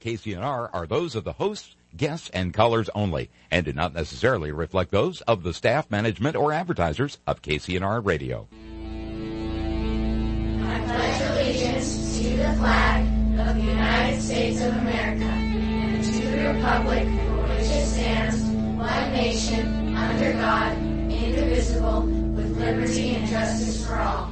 KCNR are those of the hosts, guests, and callers only, and do not necessarily reflect those of the staff, management, or advertisers of KCNR Radio. I pledge allegiance to the flag of the United States of America and to the republic for which it stands, one nation, under God, indivisible, with liberty and justice for all.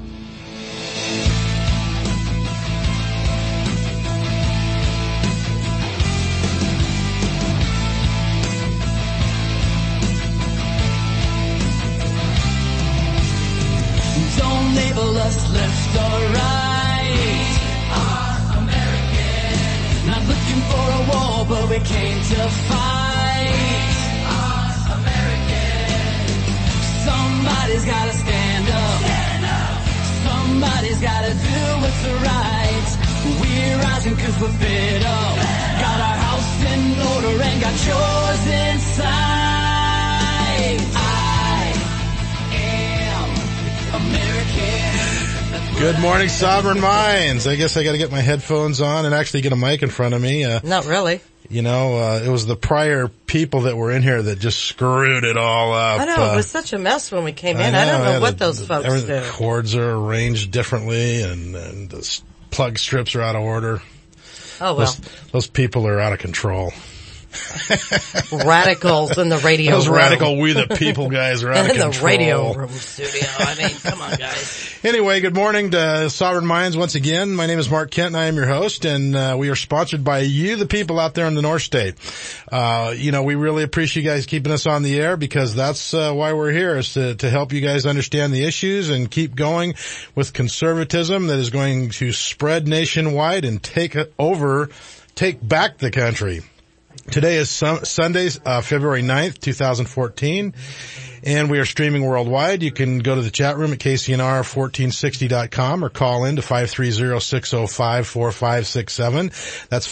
Don't label us left or right. Are American. Not looking for a war, but we came to fight. Are American. Somebody's gotta stand up. Stand up. Somebody's gotta do what's right. We're rising 'cause we're fed up. Got our house in order and got yours in sight. I am American. Good morning, Sovereign Minds. I guess I got to get my headphones on and actually get a mic in front of me. Not really. You know, it was the prior people that were in here that just screwed it all up. I know, it was such a mess when we came in. I don't know what those folks do. The cords are arranged differently and the plug strips are out of order. Oh, well. Those people are out of control. Radicals in the radio Those room. radical We the People guys are out of control. In the radio room studio. I mean, come on, guys. Anyway, good morning to Sovereign Minds once again. My name is Mark Kent and I am your host, and we are sponsored by you, the people out there in the North State. We really appreciate you guys keeping us on the air because that's why we're here, is to help you guys understand the issues and keep going with conservatism that is going to spread nationwide and take back the country. Today is Sunday, February 9th, 2014, and we are streaming worldwide. You can go to the chat room at KCNR1460.com or call in to 530-605-4567. That's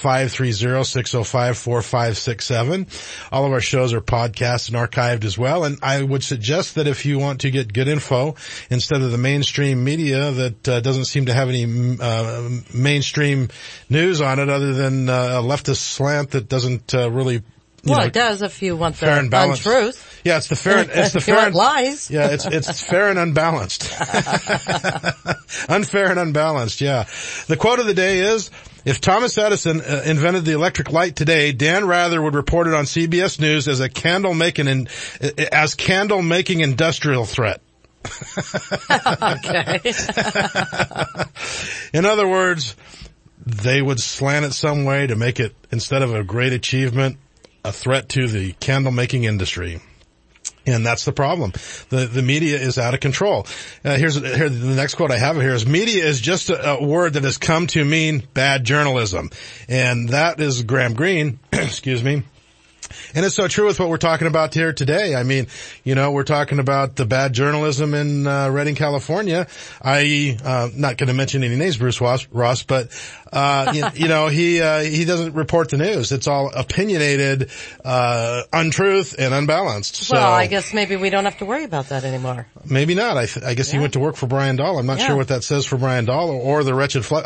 530-605-4567. All of our shows are podcast and archived as well, and I would suggest that if you want to get good info, instead of the mainstream media that doesn't seem to have any mainstream news on it other than a leftist slant that doesn't really... it does if you want the untruth. Yeah, it's the fair and lies. Yeah, it's fair and unbalanced. Unfair and unbalanced, yeah. The quote of the day is, if Thomas Edison invented the electric light today, Dan Rather would report it on CBS News as candle making industrial threat. Okay. In other words, they would slant it some way to make it, instead of a great achievement, a threat to the candle making industry. And that's the problem. The media is out of control. Here, the next quote I have here is, media is just a word that has come to mean bad journalism. And that is Graham Greene, excuse me. And it's so true with what we're talking about here today. I mean, we're talking about the bad journalism in Redding, California, i.e., not going to mention any names, Bruce Ross, but he doesn't report the news. It's all opinionated, untruth and unbalanced. Well, I guess maybe we don't have to worry about that anymore. Maybe not. I guess he went to work for Brian Dahl. I'm not sure what that says for Brian Dahl or the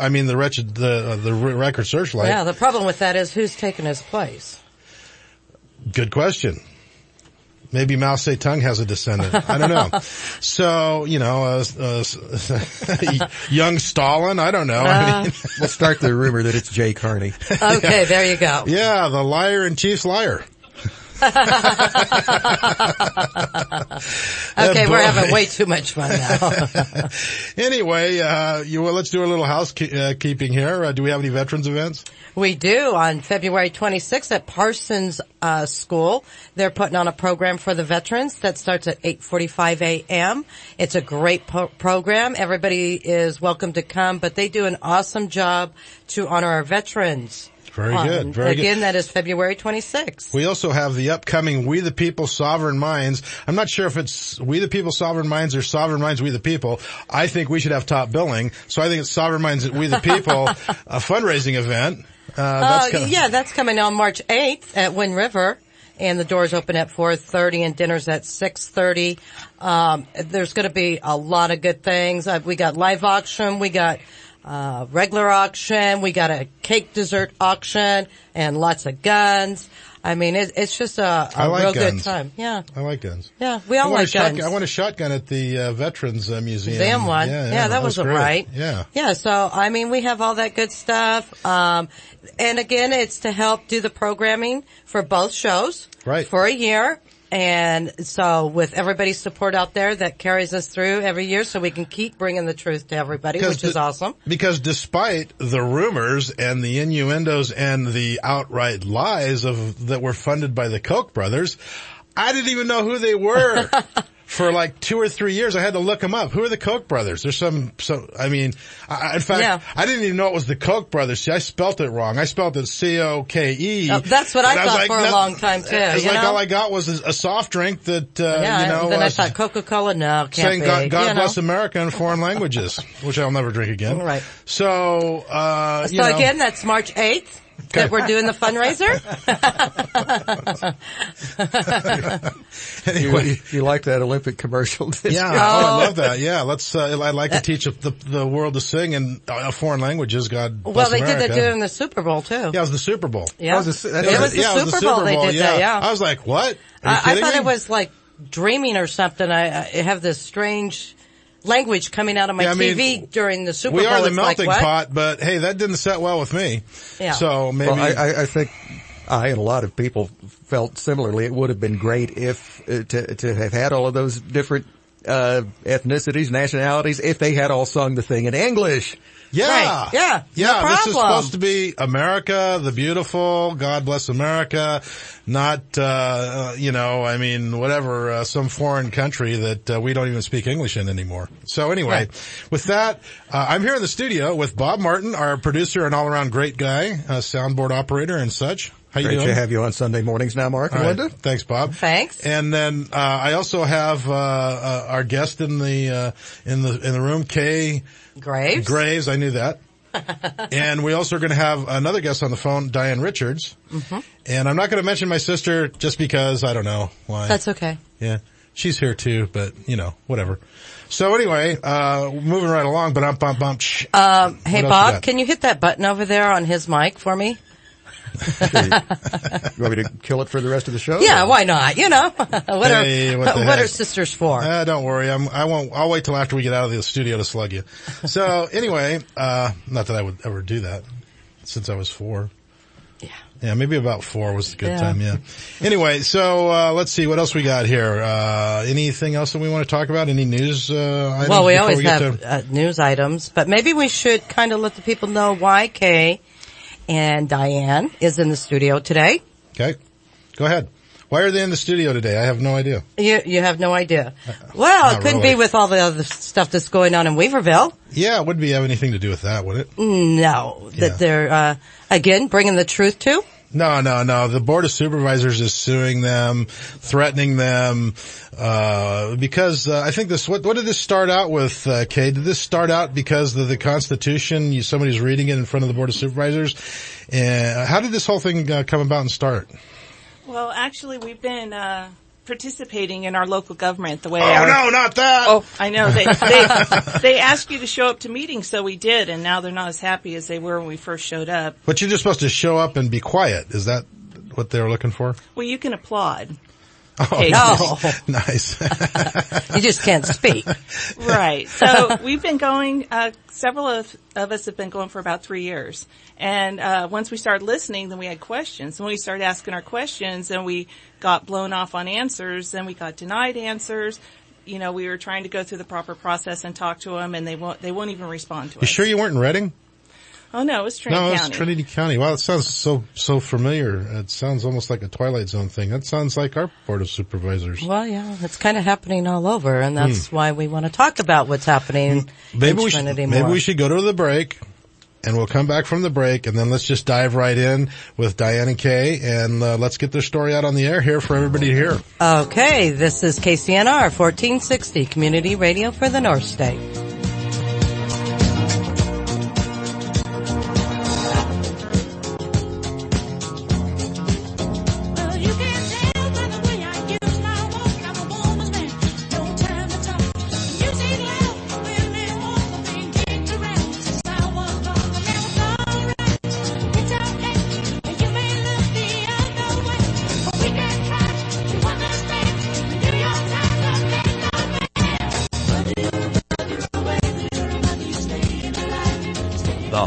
Record Searchlight. Yeah, the problem with that is who's taken his place. Good question. Maybe Mao Zedong has a descendant. I don't know. So, young Stalin, I don't know. We'll start the rumor that it's Jay Carney. Okay, there you go. Yeah, the liar-in-chief's liar. Okay, we're having way too much fun now. Anyway, let's do a little housekeeping here. Do we have any veterans events? We do. On February 26th at Parsons School, they're putting on a program for the veterans that starts at 8:45 a.m. It's a great program. Everybody is welcome to come, but they do an awesome job to honor our veterans. Very good. Very good. Again, that is February 26th. We also have the upcoming We the People Sovereign Minds. I'm not sure if it's We the People Sovereign Minds or Sovereign Minds We the People. I think we should have top billing. So I think it's Sovereign Minds We the People, a fundraising event. That's coming on March 8th at Wind River. And the doors open at 4:30 and dinner's at 6:30. There's going to be a lot of good things. We got live auction. We got regular auction. We got a cake dessert auction and lots of guns. I mean, it's just a like real guns. good time. Yeah. I like guns. Yeah, we all like guns. I want a shotgun at the Veterans Museum. Museum one. Yeah, that was great. right. Yeah. Yeah, so, I mean, we have all that good stuff. And again, it's to help do the programming for both shows. Right. For a year. And so with everybody's support out there that carries us through every year so we can keep bringing the truth to everybody, which is awesome. Because despite the rumors and the innuendos and the outright lies that were funded by the Koch brothers, I didn't even know who they were. For like 2 or 3 years, I had to look them up. Who are the Koch brothers? There's in fact, I didn't even know it was the Koch brothers. See, I spelt it wrong. I spelt it C-O-K-E. Oh, that's what I thought for a long time too. It's like all I got was a soft drink that, then I thought Coca-Cola, no, can't saying be. God bless America in foreign languages, which I'll never drink again. Right. So, again, that's March 8th. That we're doing the fundraiser. Anyway, you like that Olympic commercial? Yeah, I love that. Yeah, let's. I'd like to teach the world to sing in foreign languages. God bless Well, they America. did that during the Super Bowl too. Yeah, it was the Super Bowl. Yeah, it was the Super Bowl. They did that. Yeah, I was like, what? I thought it was like dreaming or something. I have this strange language coming out of my TV during the Super Bowl. We are the it's melting like, pot, but hey, that didn't set well with me. Yeah. So maybe. Well, I think I and a lot of people felt similarly. It would have been great if to have had all of those different ethnicities, nationalities, if they had all sung the thing in English. Yeah. Right. Yeah. Yeah. No This is problem. supposed to be America, the beautiful, God bless America, not, whatever, some foreign country that we don't even speak English in anymore. So anyway, with that, I'm here in the studio with Bob Martin, our producer and all around great guy, soundboard operator and such. How you Great doing? to have you on Sunday mornings now, Mark and All right. Linda. Thanks, Bob. Thanks. And then I also have our guest in the room, Kay Graves. I knew that. And we also are going to have another guest on the phone, Diane Richards. Mm-hmm. And I'm not going to mention my sister just because I don't know why. That's okay. Yeah. She's here too, but whatever. So anyway, moving right along, but hey Bob, can you hit that button over there on his mic for me? You want me to kill it for the rest of the show? Yeah, why not? What are sisters for? Don't worry. I'll wait till after we get out of the studio to slug you. So anyway, not that I would ever do that since I was 4. Yeah. Yeah, maybe about 4 was a good time, yeah. Anyway, so, let's see what else we got here. Anything else that we want to talk about? Any news, items? Well, we always have news items, but maybe we should kind of let the people know why Kay and Diane is in the studio today. Okay. Go ahead. Why are they in the studio today? I have no idea. You have no idea. Well, it couldn't be with all the other stuff that's going on in Weaverville. Yeah, it wouldn't have anything to do with that, would it? No. Yeah. That they're, again, bringing the truth to? No. The Board of Supervisors is suing them, threatening them, because, I think what did this start out with, Kay? Did this start out because of the Constitution? Somebody's reading it in front of the Board of Supervisors? How did this whole thing come about and start? Well, actually, we've been participating in our local government the way no, not that! Oh, I know. They ask you to show up to meetings, so we did, and now they're not as happy as they were when we first showed up. But you're just supposed to show up and be quiet. Is that what they were looking for? Well, you can applaud. Oh, nice. You just can't speak. Right. So we've been going, several of us have been going for about 3 years. And once we started listening, then we had questions. When we started asking our questions, then we got blown off on answers, then we got denied answers. We were trying to go through the proper process and talk to them, and they won't even respond to us. You sure you weren't in Reading? Oh, no, it was Trinity County. No, it's Trinity County. Wow, it sounds so familiar. It sounds almost like a Twilight Zone thing. That sounds like our Board of Supervisors. Well, yeah, it's kind of happening all over, and that's why we want to talk about what's happening in Trinity more. Maybe we should go to the break, and we'll come back from the break, and then let's just dive right in with Diane and Kay, and let's get their story out on the air here for everybody to hear. Okay, this is KCNR 1460, Community Radio for the North State. I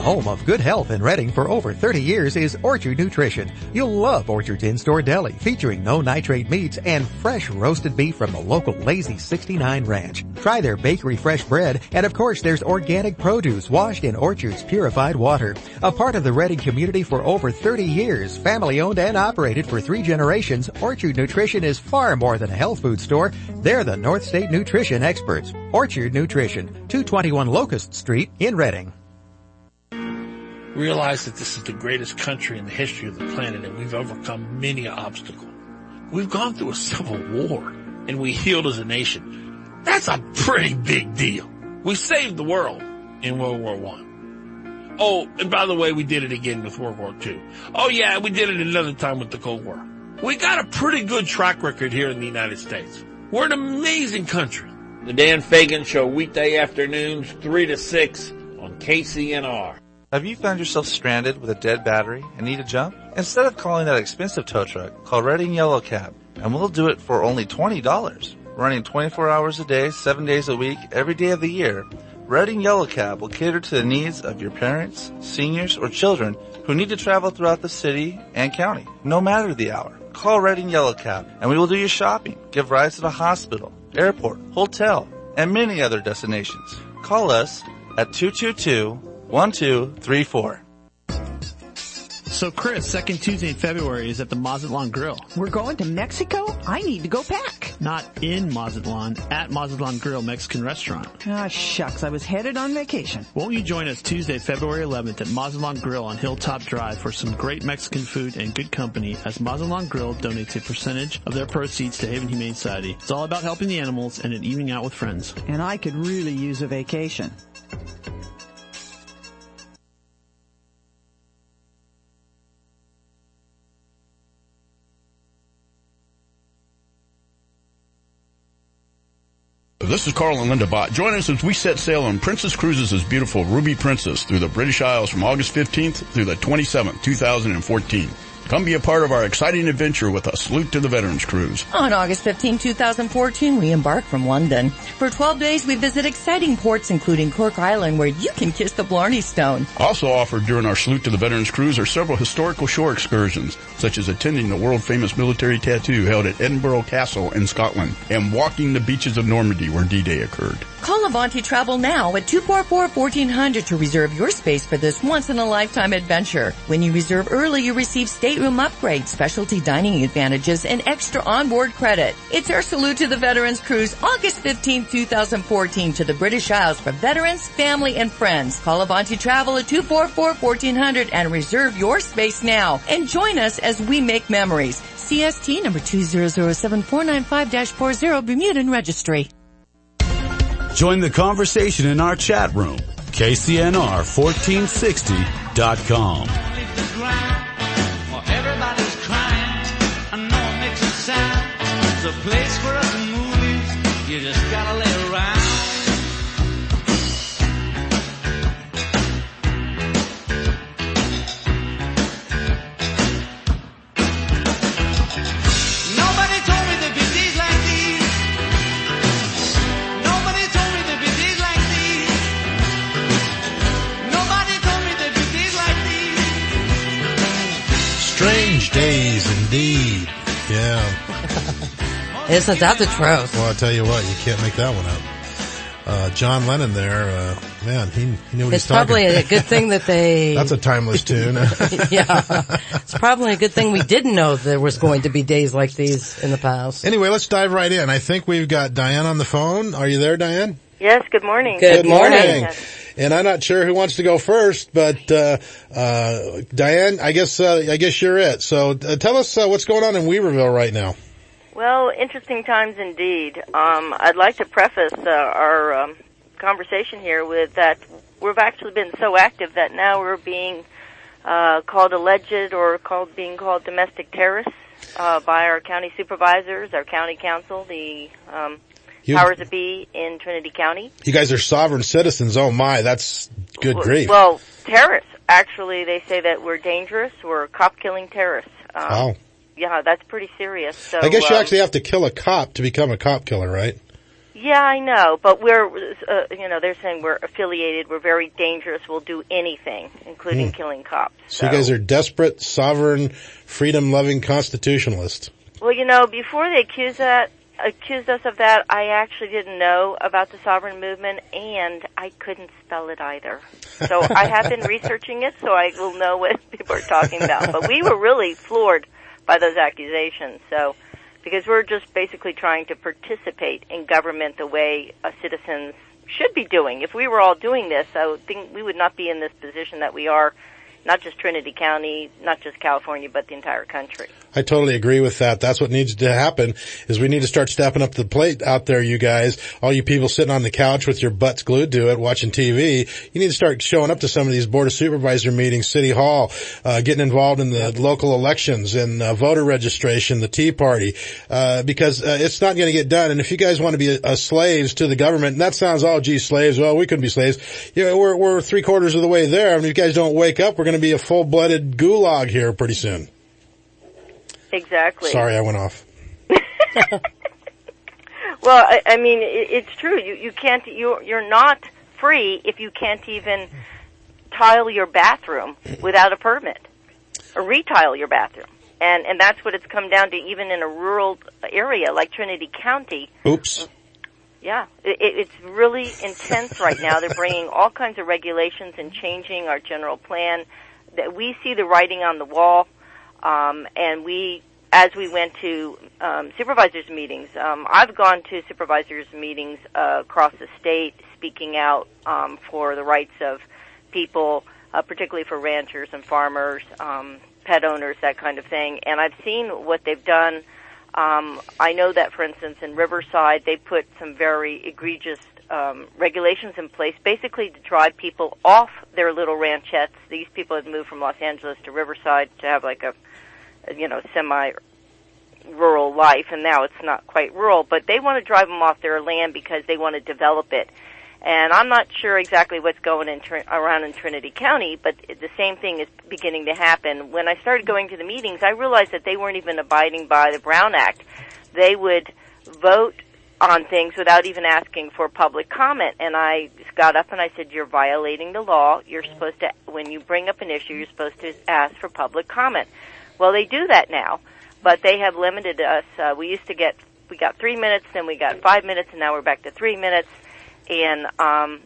home of good health in Reading for over 30 years is Orchard Nutrition. You'll love Orchard's in-store deli featuring no nitrate meats and fresh roasted beef from the local Lazy 69 Ranch. Try their bakery fresh bread, and of course there's organic produce washed in Orchard's purified water. A part of the Reading community for over 30 years, family owned and operated for 3 generations, Orchard Nutrition is far more than a health food store. They're the North State Nutrition experts. Orchard Nutrition, 221 Locust Street in Reading. Realize that this is the greatest country in the history of the planet, and we've overcome many obstacles. We've gone through a civil war, and we healed as a nation. That's a pretty big deal. We saved the world in World War I. Oh, and by the way, we did it again with World War II. Oh yeah, we did it another time with the Cold War. We got a pretty good track record here in the United States. We're an amazing country. The Dan Fagan Show, weekday afternoons, 3 to 6 on KCNR. Have you found yourself stranded with a dead battery and need a jump? Instead of calling that expensive tow truck, call Reading Yellow Cab, and we'll do it for only $20. Running 24 hours a day, 7 days a week, every day of the year, Reading Yellow Cab will cater to the needs of your parents, seniors, or children who need to travel throughout the city and county, no matter the hour. Call Reading Yellow Cab, and we will do your shopping, give rides to the hospital, airport, hotel, and many other destinations. Call us at 222-1234. So Chris, second Tuesday in February is at the Mazatlan Grill. We're going to Mexico? I need to go back. Not in Mazatlan, at Mazatlan Grill Mexican Restaurant. Ah, shucks, I was headed on vacation. Won't you join us Tuesday, February 11th at Mazatlan Grill on Hilltop Drive for some great Mexican food and good company, as Mazatlan Grill donates a percentage of their proceeds to Haven Humane Society. It's all about helping the animals and an evening out with friends. And I could really use a vacation. This is Carl and Linda Bott. Join us as we set sail on Princess Cruises' beautiful Ruby Princess through the British Isles from August 15th through the 27th, 2014. Come be a part of our exciting adventure with a Salute to the Veterans Cruise. On August 15, 2014, we embark from London. For 12 days, we visit exciting ports, including Cork Island, where you can kiss the Blarney Stone. Also offered during our Salute to the Veterans Cruise are several historical shore excursions, such as attending the world-famous military tattoo held at Edinburgh Castle in Scotland, and walking the beaches of Normandy where D-Day occurred. Call Avanti Travel now at 244-1400 to reserve your space for this once-in-a-lifetime adventure. When you reserve early, you receive stateroom upgrades, specialty dining advantages, and extra onboard credit. It's our Salute to the Veterans Cruise, August 15, 2014, to the British Isles for veterans, family, and friends. Call Avanti Travel at 244-1400 and reserve your space now. And join us as we make memories. CST number 2007495-40, Bermudan Registry. Join the conversation in our chat room, KCNR1460.com. Everybody's crying. I know it makes it sound. It's a place for us movies. You just gotta let it ride. Nobody told me there'd be days like these. Nobody told me there'd be days like these. Nobody told me there'd be days like these. Strange days indeed. Yeah. Isn't that the truth? Well, I'll tell you what, you can't make that one up. John Lennon there, man, he knew what It's he's talking probably a good thing that they... That's a timeless tune. Yeah. It's probably a good thing we didn't know there was going to be days like these in the past. Anyway, let's dive right in. I think we've got Diane on the phone. Are you there, Diane? Yes, good morning. Good morning. And I'm not sure who wants to go first, but Diane, I guess you're it. So tell us what's going on in Weaverville right now. Well, interesting times indeed. I'd like to preface our conversation here with that we've actually been so active that now we're being called alleged or being called domestic terrorists by our county supervisors, our county council, the powers that be in Trinity County. You guys are sovereign citizens. Oh my, that's good grief. Well, terrorists. Actually, they say that we're dangerous. We're cop-killing terrorists. Wow. Yeah, that's pretty serious. So I guess you actually have to kill a cop to become a cop killer, right? Yeah, I know, but we're, they're saying we're affiliated, we're very dangerous, we'll do anything, including killing cops. So you guys are desperate, sovereign, freedom-loving constitutionalists. Well, before they accused us of that, I actually didn't know about the sovereign movement, and I couldn't spell it either. So I have been researching it, so I will know what people are talking about. But we were really floored by those accusations, because we're just basically trying to participate in government the way citizens should be doing. If we were all doing this, I would think we would not be in this position that we are, not just Trinity County, not just California, but the entire country. I totally agree with that. That's what needs to happen, is we need to start stepping up the plate out there, you guys. All you people sitting on the couch with your butts glued to it, watching TV, you need to start showing up to some of these Board of Supervisor meetings, City Hall, getting involved in the local elections and voter registration, the Tea Party, because it's not going to get done. And if you guys want to be slaves to the government, and that sounds, slaves, well, we couldn't be slaves. We're 3/4 of the way there. I mean, if you guys don't wake up, we're going to be a full-blooded gulag here pretty soon. Exactly. Sorry, I went off. Well, I mean, it's true. You can't. You're not free if you can't even tile your bathroom without a permit, or retile your bathroom, and that's what it's come down to. Even in a rural area like Trinity County. Oops. Yeah, it's really intense right now. They're bringing all kinds of regulations and changing our general plan. That we see the writing on the wall. And as we went to supervisors meetings, I've gone to supervisors meetings across the state, speaking out for the rights of people, particularly for ranchers and farmers, pet owners, that kind of thing. And I've seen what they've done. I know that, for instance, in Riverside, they put some very egregious regulations in place, basically to drive people off their little ranchettes. These people had moved from Los Angeles to Riverside to have like a semi-rural life, and now it's not quite rural, but they want to drive them off their land because they want to develop it. And I'm not sure exactly what's going around in Trinity County, but the same thing is beginning to happen. When I started going to the meetings, I realized that they weren't even abiding by the Brown Act. They would vote on things without even asking for public comment. And I got up and I said, you're violating the law. You're supposed to, when you bring up an issue, you're supposed to ask for public comment. Well, they do that now, but they have limited us. We got 3 minutes, then we got 5 minutes, and now we're back to 3 minutes. And I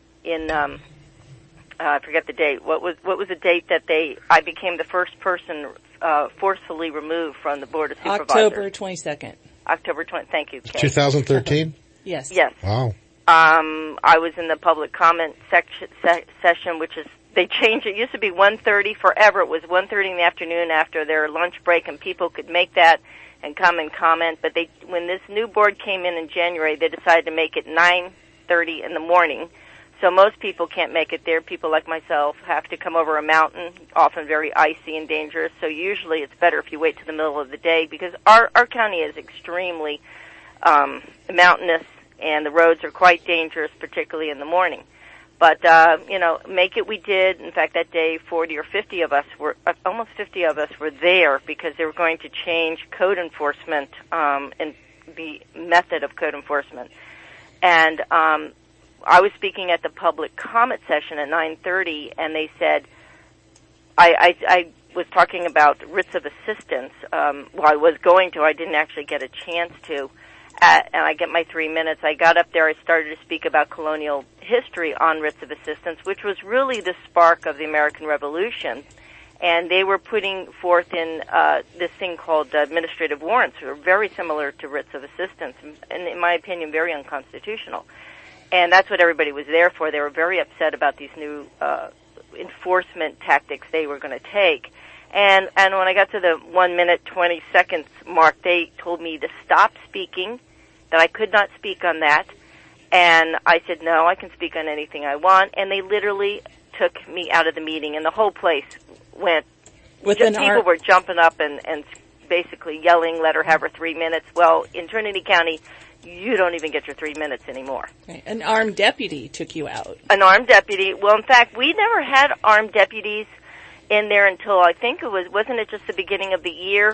forget the date. What was the date that I became the first person forcefully removed from the Board of Supervisors? October 22nd. October 20. Thank you, Kate. 2013? Yes. Yes. Wow. I was in the public comment session, which is, they changed it. It used to be 1:30 forever. It was 1:30 in the afternoon after their lunch break, and people could make that and come and comment. But when this new board came in January, they decided to make it 9:30 in the morning. So most people can't make it there. People like myself have to come over a mountain, often very icy and dangerous. So usually it's better if you wait to the middle of the day, because our county is extremely mountainous, and the roads are quite dangerous, particularly in the morning. But, make it we did. In fact, that day, 40 or 50 of us almost 50 of us were there, because they were going to change code enforcement, and the method of code enforcement. And, I was speaking at the public comment session at 9:30, and they said, I was talking about writs of assistance. I was going to. I didn't actually get a chance to. And I get my 3 minutes. I got up there. I started to speak about colonial history on writs of assistance, which was really the spark of the American Revolution. And they were putting forth in this thing called administrative warrants, which were very similar to writs of assistance, and in my opinion, very unconstitutional. And that's what everybody was there for. They were very upset about these new enforcement tactics they were going to take. And when I got to the 1 minute, 20 seconds mark, they told me to stop speaking, that I could not speak on that. And I said, no, I can speak on anything I want. And they literally took me out of the meeting, and the whole place went. People were jumping up and basically yelling, let her have her 3 minutes. Well, in Trinity County, you don't even get your 3 minutes anymore. Okay. An armed deputy took you out. An armed deputy. Well, in fact, we never had armed deputies in there until I think wasn't it just the beginning of the year?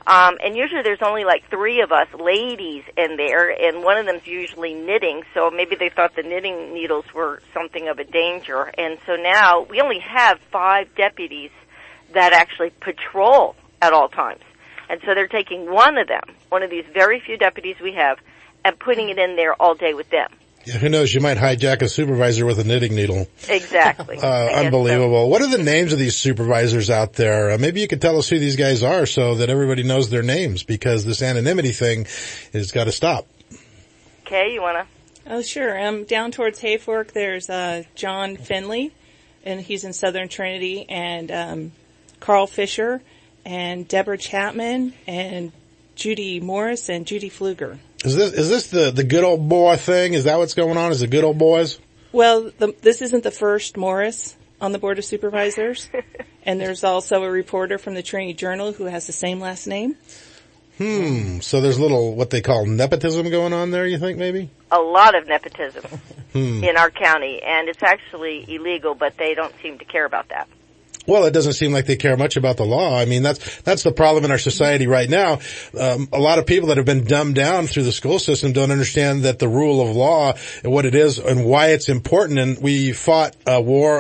And usually there's only like 3 of us ladies in there, and one of them's usually knitting, so maybe they thought the knitting needles were something of a danger. And so now we only have 5 deputies that actually patrol at all times. And so they're taking one of them, one of these very few deputies we have, and putting it in there all day with them. Yeah, who knows? You might hijack a supervisor with a knitting needle. Exactly. Unbelievable. What are the names of these supervisors out there? Maybe you could tell us who these guys are so that everybody knows their names, because this anonymity thing has got to stop. Kay, you want to? Oh, sure. Down towards Hayfork, there's John Finley, and he's in Southern Trinity, and Carl Fisher, and Deborah Chapman, and Judy Morris, and Judy Pfluger. Is this the good old boy thing? Is that what's going on? Is it good old boys? Well, this isn't the first Morris on the Board of Supervisors. And there's also a reporter from the Trinity Journal who has the same last name. So there's a little, what they call nepotism going on there, you think, maybe? A lot of nepotism in our county, and it's actually illegal, but they don't seem to care about that. Well, it doesn't seem like they care much about the law. I mean, that's the problem in our society right now. A lot of people that have been dumbed down through the school system don't understand that the rule of law and what it is and why it's important. And we fought a war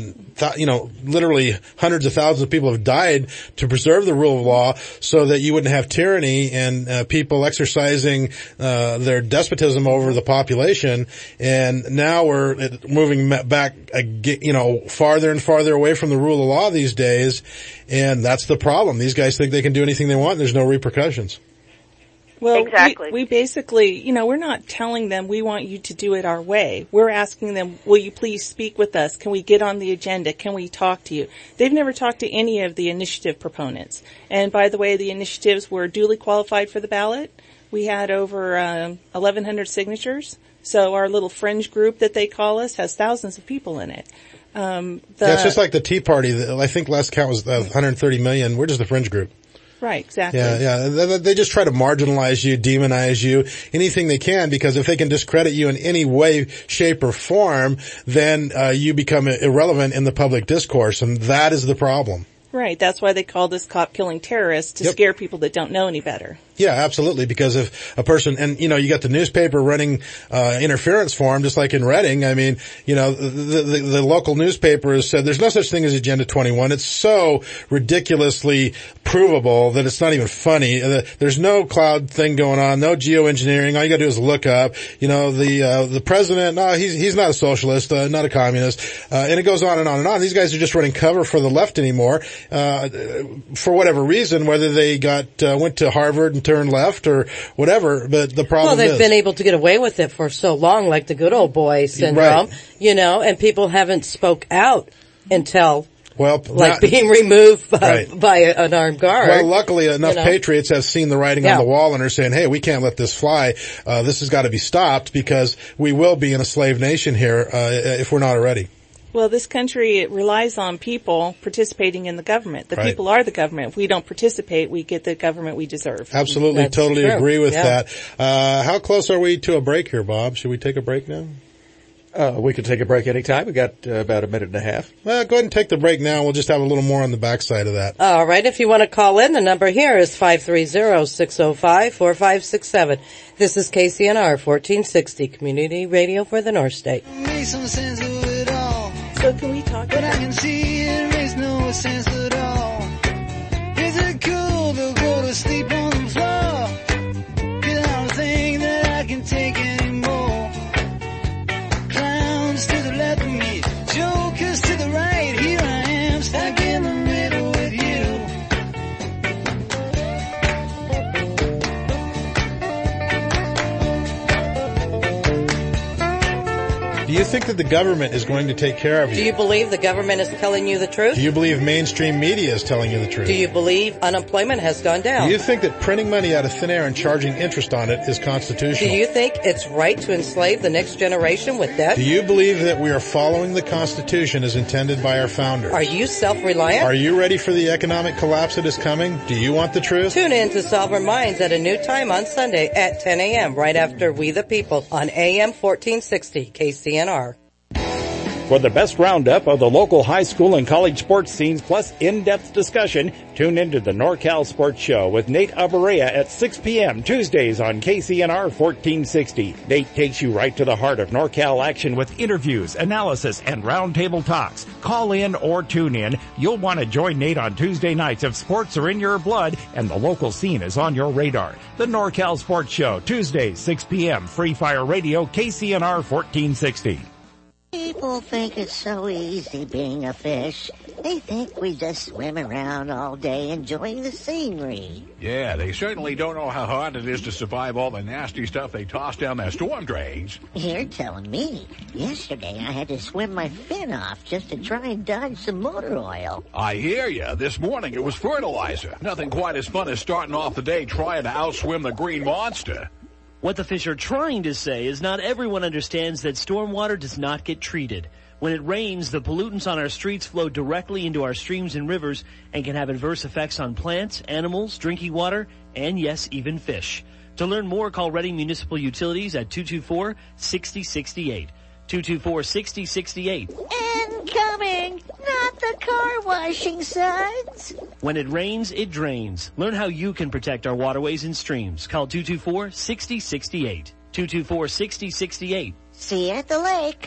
literally hundreds of thousands of people have died to preserve the rule of law so that you wouldn't have tyranny and people exercising their despotism over the population. And now we're moving back, farther and farther away from the rule of law these days, and that's the problem. These guys think they can do anything they want, and there's no repercussions. Well, exactly. We basically, we're not telling them we want you to do it our way. We're asking them, will you please speak with us? Can we get on the agenda? Can we talk to you? They've never talked to any of the initiative proponents. And by the way, the initiatives were duly qualified for the ballot. We had over 1,100 signatures. So our little fringe group that they call us has thousands of people in it. It's just like the Tea Party. I think last count was 130 million. We're just a fringe group. Right, exactly. Yeah. They just try to marginalize you, demonize you, anything they can, because if they can discredit you in any way, shape, or form, then you become irrelevant in the public discourse, and that is the problem. Right, that's why they call this cop-killing terrorists, to scare people that don't know any better. Yeah, absolutely, because if a person, and you got the newspaper running interference for them, just like in Reading. I mean, the local newspaper has said there's no such thing as Agenda 21. It's so ridiculously provable that it's not even funny. There's no cloud thing going on, no geoengineering. All you got to do is look up. The president, no, he's not a socialist, not a communist, and it goes on and on and on. These guys are just running cover for the left anymore, for whatever reason, whether they went to Harvard and turned left or whatever. But the problem they've been able to get away with it for so long, like the good old boy syndrome, right. And people haven't spoke out until Like being removed by an armed guard. Well, luckily enough patriots have seen the writing on the wall and are saying, hey, we can't let this fly. This has got to be stopped because we will be in a slave nation here if we're not already. Well, this country, it relies on people participating in the government. The people are the government. If we don't participate, we get the government we deserve. Absolutely. That's totally true. agree with that. How close are we to a break here, Bob? Should we take a break now? We could take a break anytime. We got about a minute and a half. Well, go ahead and take the break now. We'll just have a little more on the backside of that. All right. If you want to call in, the number here is 530-605-4567. This is KCNR 1460 Community Radio for the North State. So can we talk about I can see it makes no sense at all. Is it cool to go to sleep on the floor? 'Cause I don't think that I can take anymore. Clowns to the left of me, jokers to the right. Here I am, stuck in the middle with you. Do you think that the government is going to take care of you? Do you believe the government is telling you the truth? Do you believe mainstream media is telling you the truth? Do you believe unemployment has gone down? Do you think that printing money out of thin air and charging interest on it is constitutional? Do you think it's right to enslave the next generation with debt? Do you believe that we are following the Constitution as intended by our founders? Are you self-reliant? Are you ready for the economic collapse that is coming? Do you want the truth? Tune in to Solve Our Minds at a new time on Sunday at 10 a.m. right after We the People on AM 1460 KCNR. For the best roundup of the local high school and college sports scenes plus in-depth discussion, tune into the NorCal Sports Show with Nate Abarea at 6 p.m. Tuesdays on KCNR 1460. Nate takes you right to the heart of NorCal action with interviews, analysis, and roundtable talks. Call in or tune in. You'll want to join Nate on Tuesday nights if sports are in your blood and the local scene is on your radar. The NorCal Sports Show, Tuesdays, 6 p.m. Free Fire Radio, KCNR 1460. People think it's so easy being a fish. They think we just swim around all day enjoying the scenery. Yeah, they certainly don't know how hard it is to survive all the nasty stuff they toss down their storm drains. You're telling me. Yesterday I had to swim my fin off just to try and dodge some motor oil. I hear ya. This morning it was fertilizer. Nothing quite as fun as starting off the day trying to outswim the green monster. What the fish are trying to say is not everyone understands that stormwater does not get treated. When it rains, the pollutants on our streets flow directly into our streams and rivers and can have adverse effects on plants, animals, drinking water, and yes, even fish. To learn more, call Reading Municipal Utilities at 224-6068. 224-6068. Incoming! Not the car washing suds! When it rains, it drains. Learn how you can protect our waterways and streams. Call 224-6068. 224-6068. See you at the lake.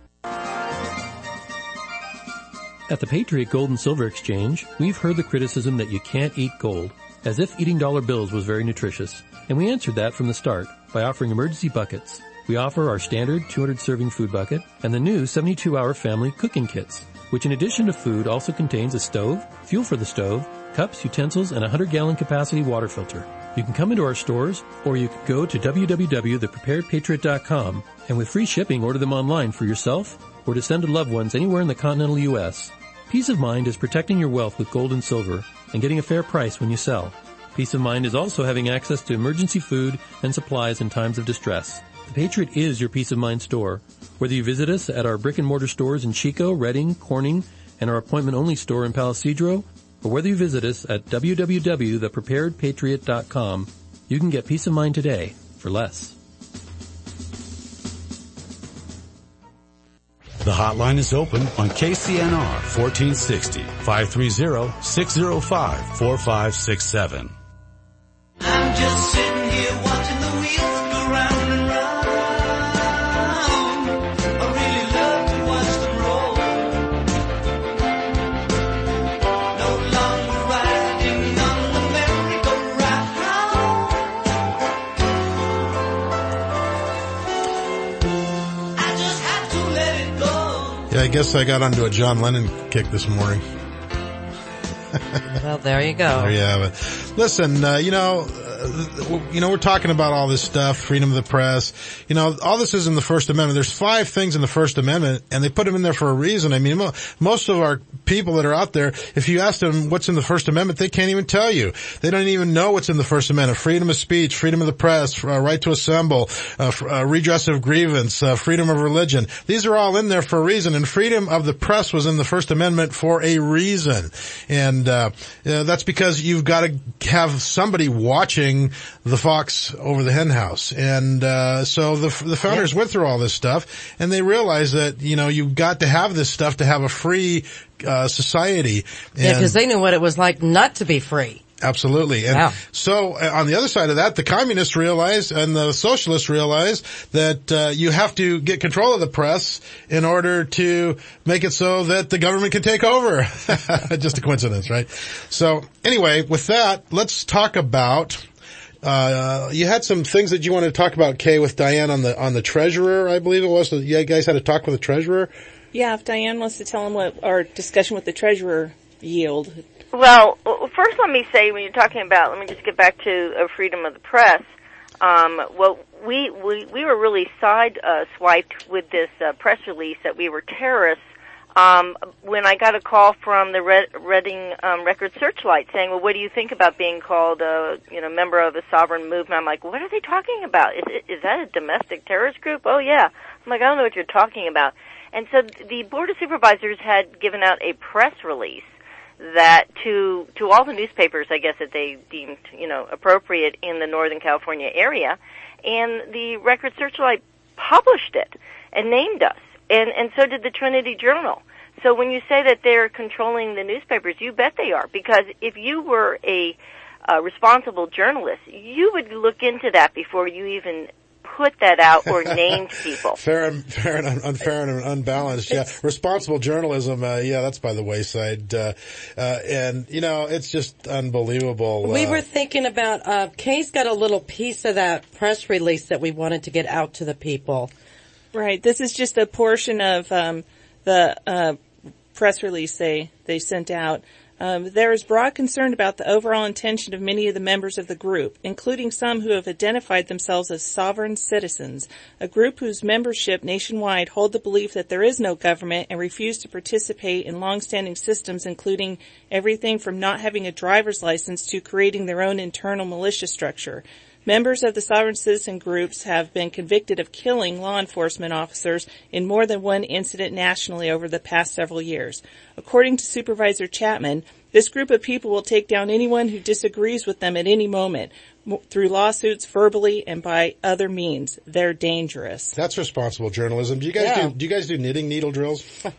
At the Patriot Gold and Silver Exchange, we've heard the criticism that you can't eat gold, as if eating dollar bills was very nutritious. And we answered that from the start by offering emergency buckets. We offer our standard 200-serving food bucket and the new 72-hour family cooking kits, which in addition to food also contains a stove, fuel for the stove, cups, utensils, and a 100-gallon capacity water filter. You can come into our stores, or you can go to www.thepreparedpatriot.com and with free shipping order them online for yourself or to send to loved ones anywhere in the continental U.S. Peace of mind is protecting your wealth with gold and silver and getting a fair price when you sell. Peace of mind is also having access to emergency food and supplies in times of distress. The Patriot is your peace of mind store. Whether you visit us at our brick and mortar stores in Chico, Reading, Corning, and our appointment only store in Palisadro, or whether you visit us at www.thepreparedpatriot.com, you can get peace of mind today for less. The hotline is open on KCNR 1460, 530-605-4567. I'm just sitting here watching the wheels go round and round. I really love to watch them roll. No longer riding on the merry-go-round. I just have to let it go. Yeah, I guess I got onto a John Lennon kick this morning. Well, there you go. There you have it. Listen, we're talking about all this stuff, freedom of the press. All this is in the First Amendment. There's 5 things in the First Amendment, and they put them in there for a reason. I mean, most of our people that are out there, if you ask them what's in the First Amendment, they can't even tell you. They don't even know what's in the First Amendment. Freedom of speech, freedom of the press, right to assemble, redress of grievance, freedom of religion. These are all in there for a reason, and freedom of the press was in the First Amendment for a reason. And that's because you've got to have somebody watching the fox over the hen house. And so the founders went through all this stuff, and they realized that, you've got to have this stuff to have a free society. Yeah, because they knew what it was like not to be free. Absolutely. And so on the other side of that, the communists realized and the socialists realized that you have to get control of the press in order to make it so that the government can take over. Just a coincidence, right? So anyway, with that, let's talk about you had some things that you wanted to talk about, Kay, with Diane on the treasurer, I believe it was. You guys had a talk with the treasurer? Yeah, if Diane wants to tell him what our discussion with the treasurer yield. Well, first let me say, when you're talking about, let me just get back to freedom of the press. Well, we were really swiped with this press release that we were terrorists. When I got a call from the Reading Record Searchlight saying, well, what do you think about being called a member of a sovereign movement? I'm like, what are they talking about? Is that a domestic terrorist group? Oh, yeah. I'm like, I don't know what you're talking about. And so the Board of Supervisors had given out a press release that to all the newspapers, I guess, that they deemed, appropriate in the Northern California area, and the Record Searchlight published it and named us. and so did the Trinity Journal. So when you say that they're controlling the newspapers, you bet they are, because if you were a responsible journalist, you would look into that before you even put that out or named people. Fair and unfair and unbalanced. Yeah, responsible journalism. Yeah, that's by the wayside. And you know, it's just unbelievable. We were thinking about Kay's got a little piece of that press release that we wanted to get out to the people. Right. This is just a portion of the press release they sent out. There is broad concern about the overall intention of many of the members of the group, including some who have identified themselves as sovereign citizens, a group whose membership nationwide hold the belief that there is no government and refuse to participate in long-standing systems, including everything from not having a driver's license to creating their own internal militia structure. Members of the sovereign citizen groups have been convicted of killing law enforcement officers in more than one incident nationally over the past several years. According to Supervisor Chapman, this group of people will take down anyone who disagrees with them at any moment, through lawsuits, verbally, and by other means. They're dangerous. That's responsible journalism. Do you guys do knitting needle drills?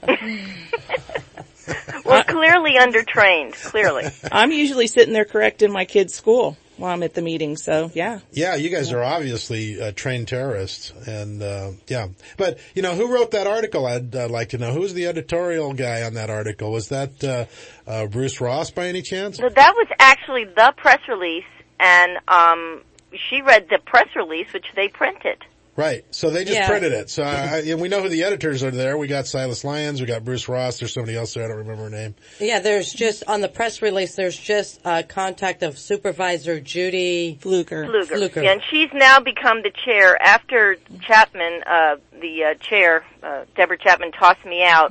Well, clearly undertrained, clearly. I'm usually sitting there correcting my kid's school while I'm at the meeting, so yeah. Yeah, you guys are obviously trained terrorists, and yeah. But, you know, who wrote that article? I'd like to know. Who was the editorial guy on that article? Was that Bruce Ross by any chance? So that was actually the press release, and she read the press release, which they printed. Right. So they just printed it. So and we know who the editors are there. We got Silas Lyons. We got Bruce Ross. There's somebody else there. I don't remember her name. Yeah, there's just, on the press release, there's just contact of Supervisor Judy Fluker. Yeah, and she's now become the chair. After Chapman, the chair, Deborah Chapman, tossed me out,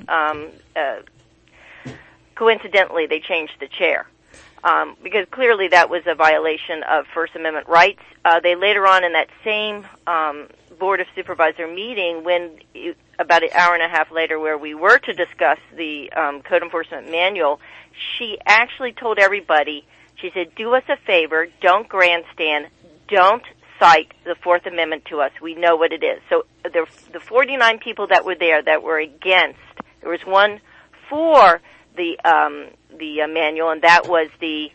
coincidentally, they changed the chair. Because clearly that was a violation of First Amendment rights. They later on in that same Board of Supervisor meeting, when about an hour and a half later where we were to discuss the Code Enforcement Manual, she actually told everybody, she said, do us a favor, don't grandstand, don't cite the Fourth Amendment to us. We know what it is. So the 49 people that were there that were against, there was one for the manual, and that was the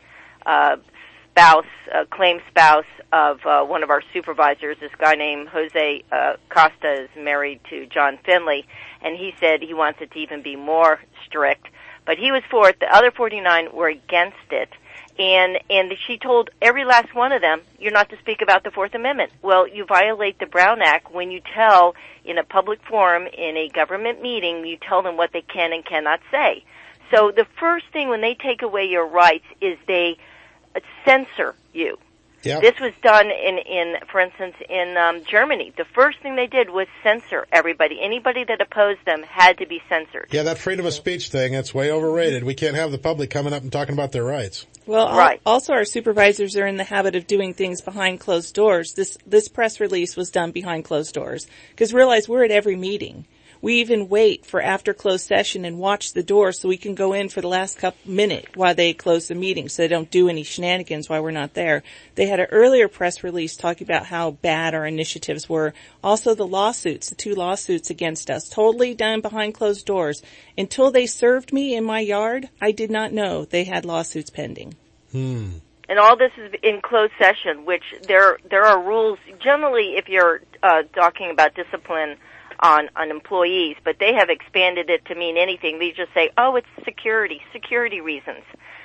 claimed spouse of one of our supervisors. This guy named Jose Costa is married to John Finley, and he said he wants it to even be more strict. But he was for it. The other 49 were against it. And she told every last one of them, you're not to speak about the Fourth Amendment. Well, you violate the Brown Act when you tell, in a public forum, in a government meeting, you tell them what they can and cannot say. So the first thing when they take away your rights is they censor you. Yeah. This was done for instance, in Germany. The first thing they did was censor everybody. Anybody that opposed them had to be censored. Yeah, that freedom of speech thing, that's way overrated. We can't have the public coming up and talking about their rights. Well, right. Also our supervisors are in the habit of doing things behind closed doors. This press release was done behind closed doors. Because realize we're at every meeting. We even wait for after closed session and watch the door so we can go in for the last couple minutes while they close the meeting so they don't do any shenanigans while we're not there. They had an earlier press release talking about how bad our initiatives were. Also the lawsuits, the 2 lawsuits against us, totally done behind closed doors. Until they served me in my yard, I did not know they had lawsuits pending. And all this is in closed session, which there are rules. Generally, if you're talking about discipline on employees, but they have expanded it to mean anything. They just say, oh, it's security reasons.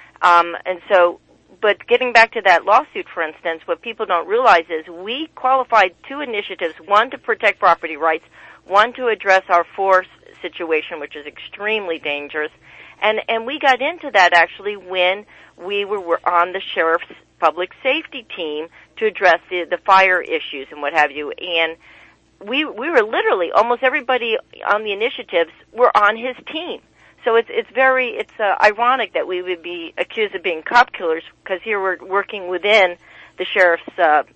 And so, but getting back to that lawsuit, for instance, what people don't realize is we qualified 2 initiatives, one to protect property rights, one to address our force situation, which is extremely dangerous. And we got into that actually when we were on the sheriff's public safety team to address the fire issues and what have you. And we were literally, almost everybody on the initiatives were on his team. So it's ironic that we would be accused of being cop killers because here we're working within the sheriff's,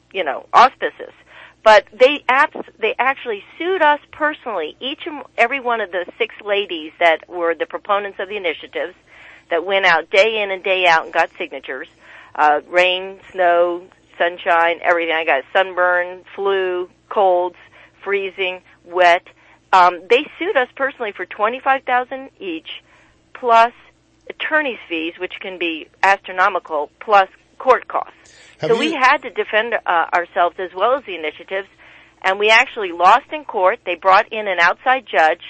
auspices. But they actually sued us personally, each and every one of the 6 ladies that were the proponents of the initiatives that went out day in and day out and got signatures. Rain, snow, sunshine, everything. I got sunburn, flu, colds, freezing, wet. they sued us personally for $25,000 each, plus attorney's fees, which can be astronomical, plus court costs. We had to defend ourselves as well as the initiatives, and we actually lost in court. They brought in an outside judge.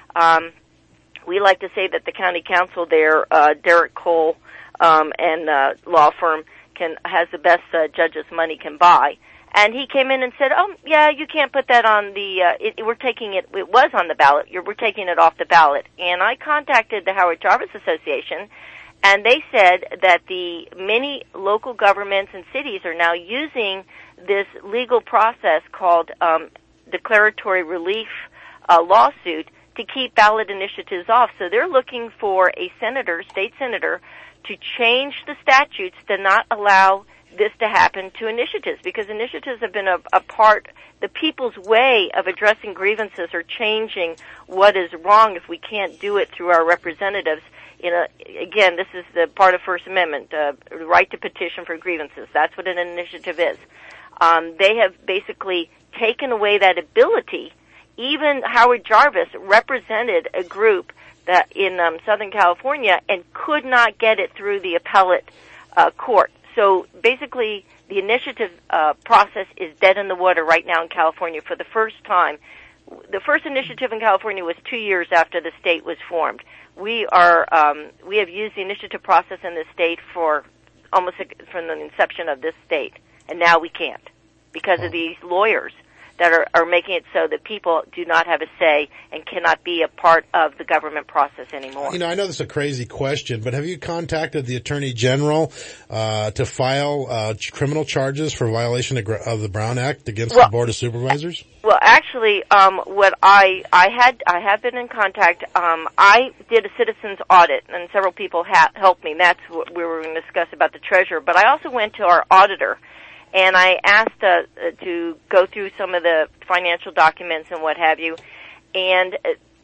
We like to say that the county council there, Derek Cole, and law firm has the best judges money can buy. And he came in and said, "Oh, yeah, you can't put that on the. We're taking it. It was on the ballot. We're taking it off the ballot." And I contacted the Howard Jarvis Association, and they said that the many local governments and cities are now using this legal process called declaratory relief lawsuit to keep ballot initiatives off. So they're looking for a state senator, to change the statutes to not allow this to happen to initiatives, because initiatives have been a part, the people's way of addressing grievances or changing what is wrong if we can't do it through our representatives. Again, this is the part of First Amendment, right to petition for grievances. That's what an initiative is. They have basically taken away that ability. Even Howard Jarvis represented a group that in Southern California and could not get it through the appellate court. So basically, the initiative process is dead in the water right now in California for the first time. The first initiative in California was 2 years after the state was formed. We have used the initiative process in the state for almost from the inception of this state, and now we can't because of these lawyers that are making it so that people do not have a say and cannot be a part of the government process anymore. I know this is a crazy question, but have you contacted the Attorney General to file criminal charges for violation of the Brown Act against the Board of Supervisors? Well, actually, what I have been in contact. I did a citizens audit, and several people helped me. That's what we were going to discuss about the treasurer. But I also went to our auditor, and I asked to go through some of the financial documents and what have you. And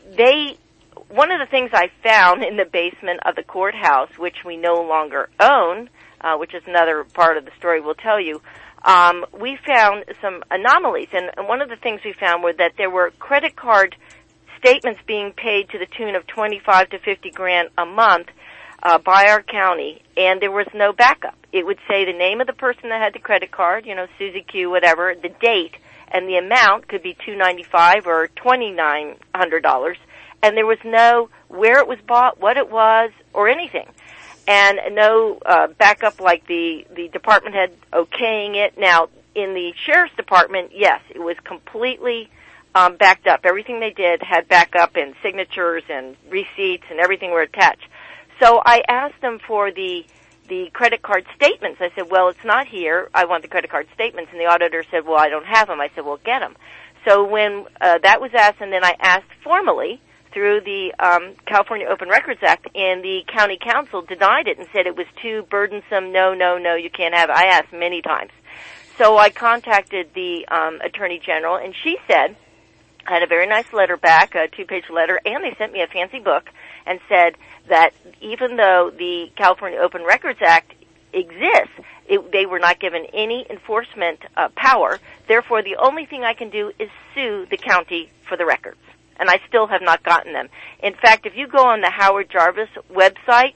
one of the things I found in the basement of the courthouse, which we no longer own, which is another part of the story we'll tell you, we found some anomalies. And one of the things we found were that there were credit card statements being paid to the tune of $25 to $50,000 a month by our county, and there was no backup. It would say the name of the person that had the credit card, Susie Q, whatever, the date, and the amount could be $295 or $2,900, and there was no where it was bought, what it was, or anything, and no backup like the department head okaying it. Now, in the sheriff's department, yes, it was completely backed up. Everything they did had backup and signatures and receipts and everything were attached. So I asked them for the credit card statements. I said, well, it's not here. I want the credit card statements. And the auditor said, well, I don't have them. I said, well, get them. So when that was asked, and then I asked formally through the California Open Records Act, and the county council denied it and said it was too burdensome. No, you can't have it. I asked many times. So I contacted the Attorney General, and she said, I had a very nice letter back, a 2-page letter, and they sent me a fancy book and said that even though the California Open Records Act exists, they were not given any enforcement power. Therefore, the only thing I can do is sue the county for the records. And I still have not gotten them. In fact, if you go on the Howard Jarvis website,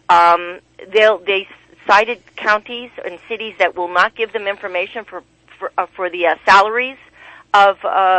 they cited counties and cities that will not give them information for the salaries of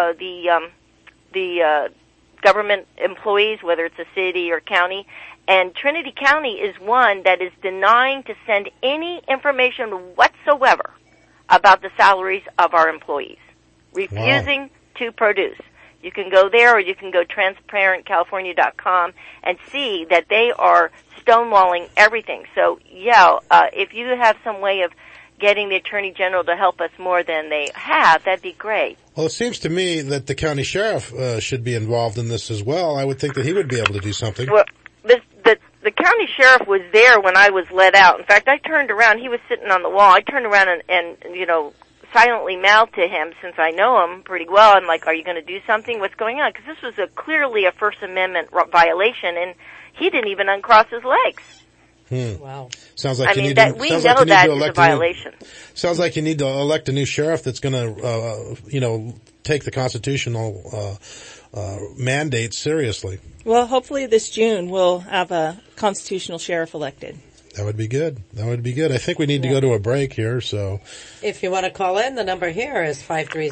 the government employees, whether it's a city or county. And Trinity County is one that is denying to send any information whatsoever about the salaries of our employees, refusing to produce. You can go there, or you can go transparentcalifornia.com and see that they are stonewalling everything. So, if you have some way of getting the Attorney General to help us more than they have, that'd be great. Well, it seems to me that the county sheriff should be involved in this as well. I would think that he would be able to do something. Well, the county sheriff was there when I was let out. In fact, I turned around. He was sitting on the wall. I turned around and silently mouthed to him, since I know him pretty well. I'm like, are you going to do something? What's going on? Because this was clearly a First Amendment violation, and he didn't even uncross his legs. Wow. Sounds like you need to elect a violation. Sounds like you need to elect a new sheriff that's going to, take the constitutional mandates seriously. Well, hopefully this June we'll have a constitutional sheriff elected. That would be good. That would be good. I think we need to go to a break here, so. If you want to call in, the number here is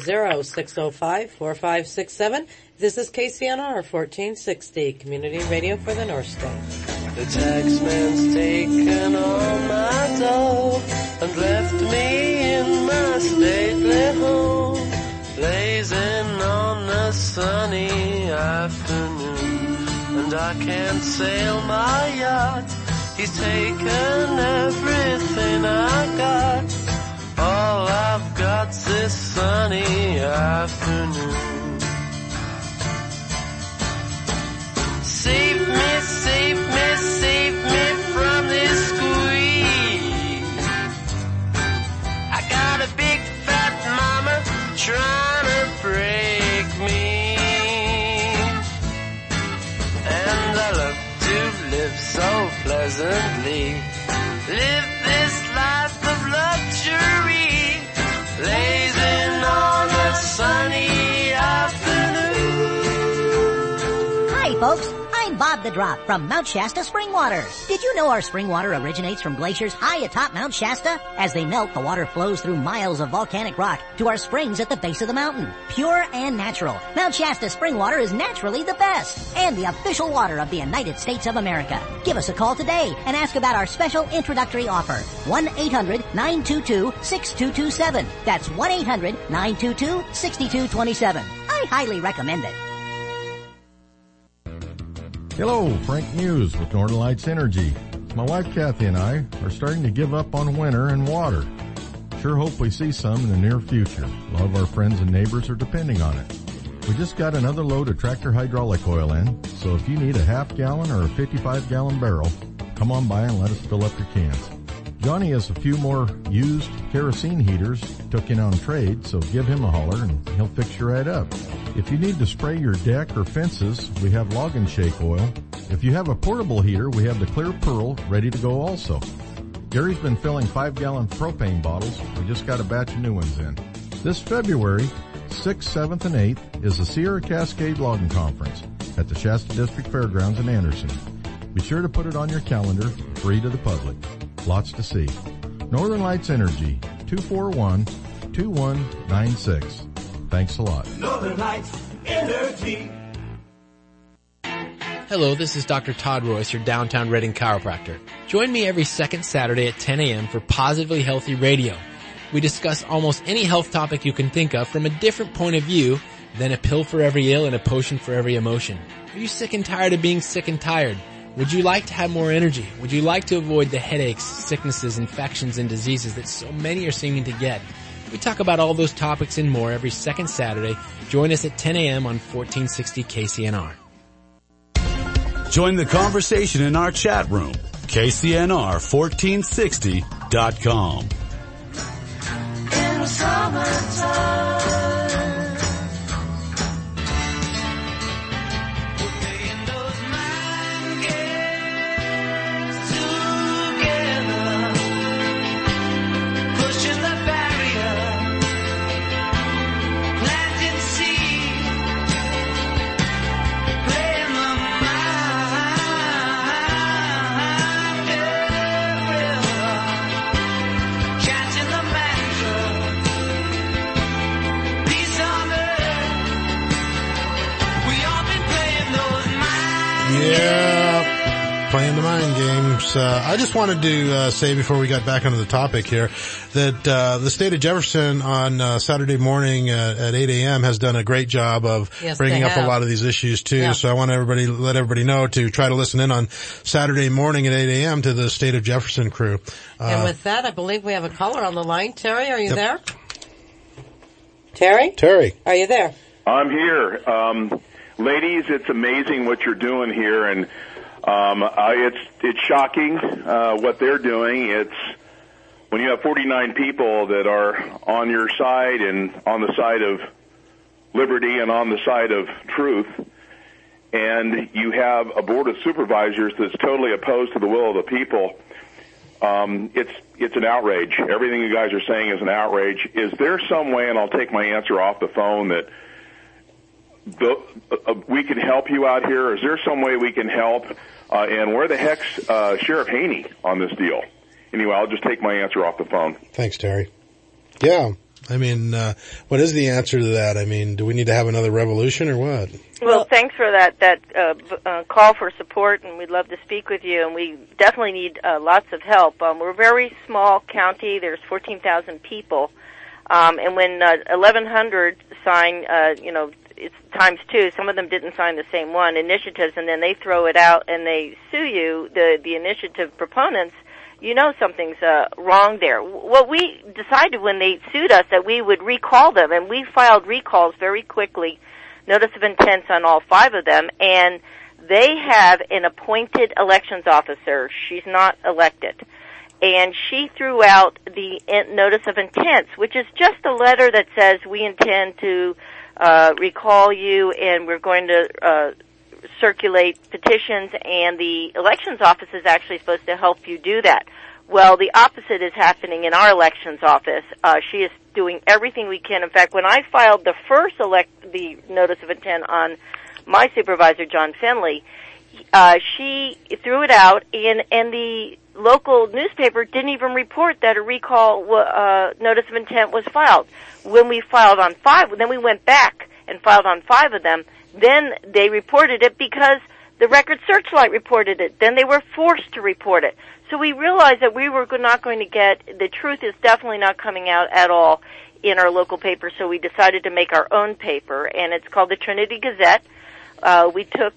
530-605-4567. This is KCNR 1460, Community Radio for the North State. The taxman's taken all my dough and left me in my stately home, blazing on a sunny afternoon, and I can't sail my yacht. He's taken everything I got. All I've got's this sunny afternoon. Save me, save me, save me from this squeeze. I got a big fat mama trying to break me, and I love to live so pleasantly, live this life of luxury, blazing on a sunny afternoon. Hi folks, I'm Bob the Drop from Mount Shasta Spring Water. Did you know our spring water originates from glaciers high atop Mount Shasta? As they melt, the water flows through miles of volcanic rock to our springs at the base of the mountain. Pure and natural, Mount Shasta Spring Water is naturally the best and the official water of the United States of America. Give us a call today and ask about our special introductory offer. 1-800-922-6227. That's 1-800-922-6227. I highly recommend it. Hello, Frank Muse with Northern Lights Energy. My wife Kathy and I are starting to give up on winter and water. Sure hope we see some in the near future. A lot of our friends and neighbors are depending on it. We just got another load of tractor hydraulic oil in, so if you need a half-gallon or a 55-gallon barrel, come on by and let us fill up your cans. Johnny has a few more used kerosene heaters took in on trade, so give him a holler and he'll fix you right up. If you need to spray your deck or fences, we have Log and Shake oil. If you have a portable heater, we have the Clear Pearl ready to go also. Gary's been filling 5-gallon propane bottles. We just got a batch of new ones in. This February 6th, 7th, and 8th is the Sierra Cascade Logging Conference at the Shasta District Fairgrounds in Anderson. Be sure to put it on your calendar, free to the public. Lots to see. Northern Lights Energy, 241-2196. Thanks a lot. Northern Lights Energy. Hello, this is Dr. Todd Royce, your downtown Reading chiropractor. Join me every second Saturday at 10 a.m. for Positively Healthy Radio. We discuss almost any health topic you can think of from a different point of view than a pill for every ill and a potion for every emotion. Are you sick and tired of being sick and tired? Would you like to have more energy? Would you like to avoid the headaches, sicknesses, infections, and diseases that so many are seeming to get? We talk about all those topics and more every second Saturday. Join us at 10 a.m. on 1460 KCNR. Join the conversation in our chat room, KCNR1460.com. In the summertime. Yeah, playing the mind games. I just wanted to say before we got back onto the topic here that the state of Jefferson on Saturday morning at 8 a.m. has done a great job of bringing up a lot of these issues too. Yeah. So I want everybody let everybody know to try to listen in on Saturday morning at 8 a.m. to the state of Jefferson crew. And with that, I believe we have a caller on the line. Terry, are you there? Terry, are you there? I'm here. Ladies, it's amazing what you're doing here, and it's shocking what they're doing. It's when you have 49 people that are on your side and on the side of liberty and on the side of truth, and you have a board of supervisors that's totally opposed to the will of the people. It's an outrage. Everything you guys are saying is an outrage. Is there some way, and I'll take my answer off the phone, that we can help you out here? Is there some way we can help? And where the heck's Sheriff Haney on this deal? Anyway, I'll just take my answer off the phone. Thanks, Terry. Yeah. I mean, what is the answer to that? I mean, do we need to have another revolution or what? Well, thanks for that call for support, and we'd love to speak with you, and we definitely need lots of help. We're a very small county. There's 14,000 people. And when 1,100 sign, it's times two. Some of them didn't sign the same one, initiatives, and then they throw it out and they sue you, the initiative proponents. You know something's wrong there. What we decided when they sued us that we would recall them, and we filed recalls very quickly, notice of intents on all 5 of them, and they have an appointed elections officer. She's not elected. And she threw out the notice of intents, which is just a letter that says we intend to recall you and we're going to circulate petitions, and the elections office is actually supposed to help you do that. Well, the opposite is happening in our elections office. She is doing everything we can. In fact, when I filed the first the notice of intent on my supervisor, John Finley, she threw it out, and the local newspaper didn't even report that a recall notice of intent was filed. When we filed on 5, then we went back and filed on 5 of them. Then they reported it because the Record Searchlight reported it. Then they were forced to report it. So we realized that we were not going to get, the truth is definitely not coming out at all in our local paper, so we decided to make our own paper, and it's called the Trinity Gazette. We took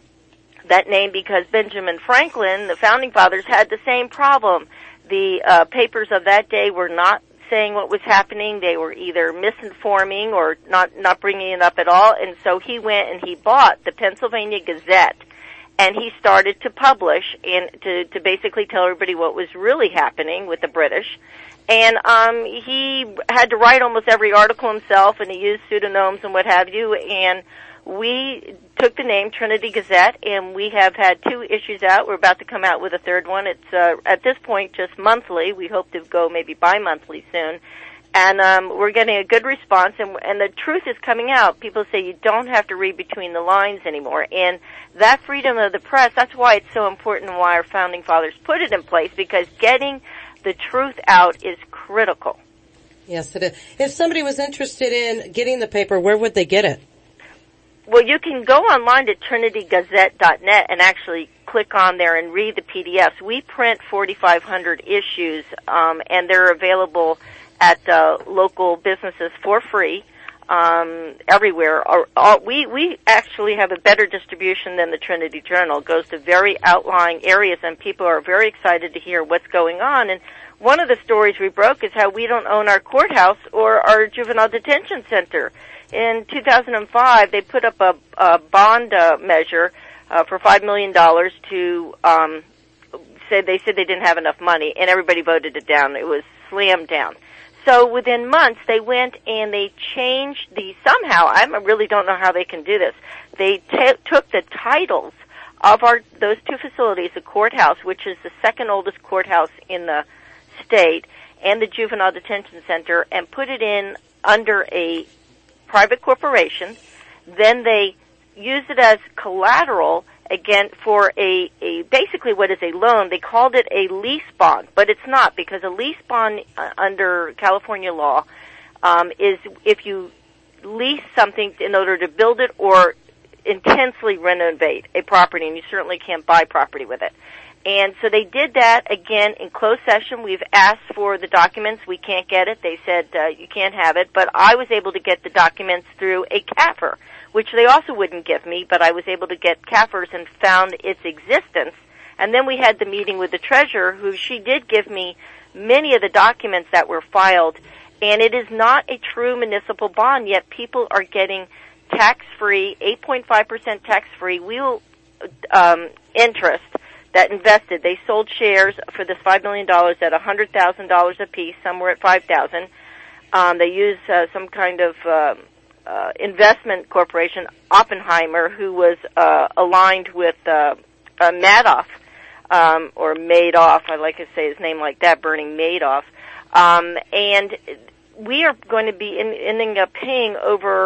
that name because Benjamin Franklin, the Founding Fathers, had the same problem. The papers of that day were not saying what was happening. They were either misinforming or not bringing it up at all. And so he went and he bought the Pennsylvania Gazette, and he started to publish and to basically tell everybody what was really happening with the British. And he had to write almost every article himself, and he used pseudonyms and what have you. And we took the name Trinity Gazette, and we have had 2 issues out. We're about to come out with a 3rd one. It's at this point just monthly. We hope to go maybe bi-monthly soon. And we're getting a good response, and the truth is coming out. People say you don't have to read between the lines anymore. And that freedom of the press, that's why it's so important and why our Founding Fathers put it in place, because getting the truth out is critical. Yes, it is. If somebody was interested in getting the paper, where would they get it? Well, you can go online to trinitygazette.net and actually click on there and read the PDFs. We print 4,500 issues, and they're available at local businesses for free everywhere. We actually have a better distribution than the Trinity Journal. It goes to very outlying areas, and people are very excited to hear what's going on. And one of the stories we broke is how we don't own our courthouse or our juvenile detention center. In 2005, they put up a bond measure for $5 million to they said they didn't have enough money, and everybody voted it down. It was slammed down. So within months, they went and they changed somehow, I really don't know how they can do this. They took the titles of those 2 facilities, the courthouse, which is the 2nd oldest courthouse in the state, and the juvenile detention center, and put it in under a private corporation. Then they used it as collateral again for a basically what is a loan. They called it a lease bond, but it's not, because a lease bond under California law is if you lease something in order to build it or intensely renovate a property, and you certainly can't buy property with it. And so they did that again in closed session. We've asked for the documents. We can't get it. They said you can't have it. But I was able to get the documents through a CAFR, which they also wouldn't give me, but I was able to get CAFRs and found its existence. And then we had the meeting with the treasurer, who she did give me many of the documents that were filed. And it is not a true municipal bond, yet people are getting tax-free, 8.5% tax-free real interest that invested. They sold shares for this $5 million at $100,000 apiece. Some were at $5,000. They used some kind of investment corporation, Oppenheimer, who was aligned with Madoff, or Madoff. I like to say his name like that, Bernie Madoff. And we are going to be ending up paying over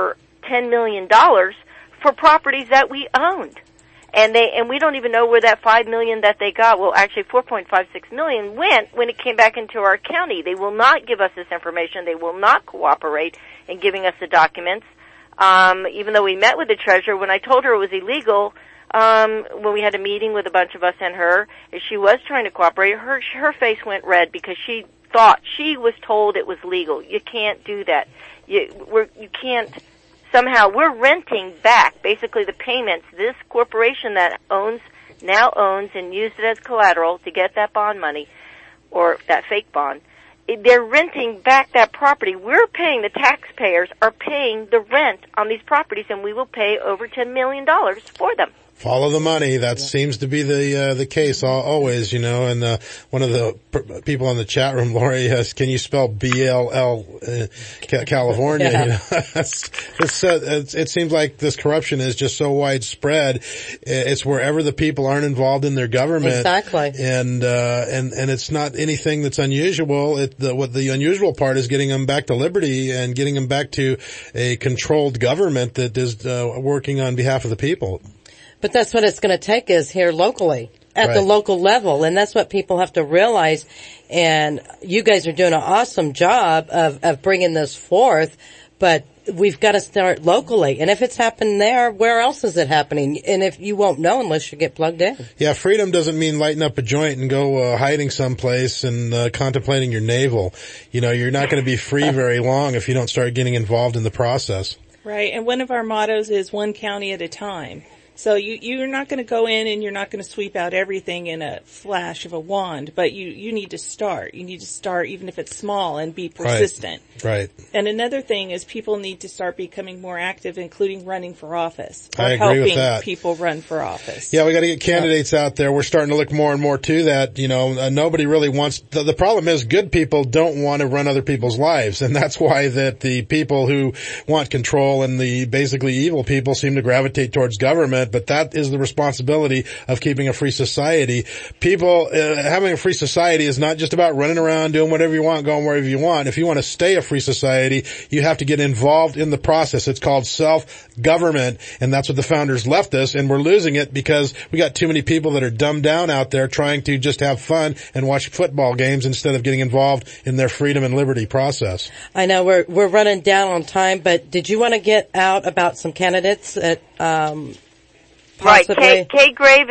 $10 million for properties that we owned. And we don't even know where that $5 million that they got, well, actually $4.56 million went when it came back into our county. They will not give us this information. They will not cooperate in giving us the documents. Even though we met with the treasurer, when I told her it was illegal, when we had a meeting with a bunch of us and her, if she was trying to cooperate, her face went red because she thought she was told it was legal. You can't do that. You can't. Somehow we're renting back basically the payments this corporation that now owns and used it as collateral to get that bond money or that fake bond. They're renting back that property. We're paying, the taxpayers are paying the rent on these properties, and we will pay over $10 million for them. Follow the money. That seems to be the case always, and one of the people in the chat room, Lori, can you spell BLL California? Yeah. It seems like this corruption is just so widespread. It's wherever the people aren't involved in their government. Exactly. And it's not anything that's unusual. What the unusual part is getting them back to liberty and getting them back to a controlled government that is working on behalf of the people. But that's what it's going to take is here locally, at the local level. And that's what people have to realize. And you guys are doing an awesome job of bringing this forth. But we've got to start locally. And if it's happened there, where else is it happening? And if you won't know unless you get plugged in. Yeah, freedom doesn't mean lighting up a joint and go hiding someplace and contemplating your navel. You're not going to be free very long if you don't start getting involved in the process. Right. And one of our mottos is one county at a time. So you're not going to go in and you're not going to sweep out everything in a flash of a wand, but you need to start. You need to start even if it's small and be persistent. Right. And another thing is people need to start becoming more active, including running for office. Or I agree with that. helping people run for office. Yeah, we got to get candidates out there. We're starting to look more and more to that. Nobody really wants, the problem is good people don't want to run other people's lives. And that's why that the people who want control and the basically evil people seem to gravitate towards government. But that is the responsibility of keeping a free society. People, having a free society is not just about running around, doing whatever you want, going wherever you want. If you want to stay a free society, you have to get involved in the process. It's called self-government, and that's what the founders left us, and we're losing it because we got too many people that are dumbed down out there trying to just have fun and watch football games instead of getting involved in their freedom and liberty process. I know we're running down on time, but did you want to get out about some candidates that, Right. Kay Grave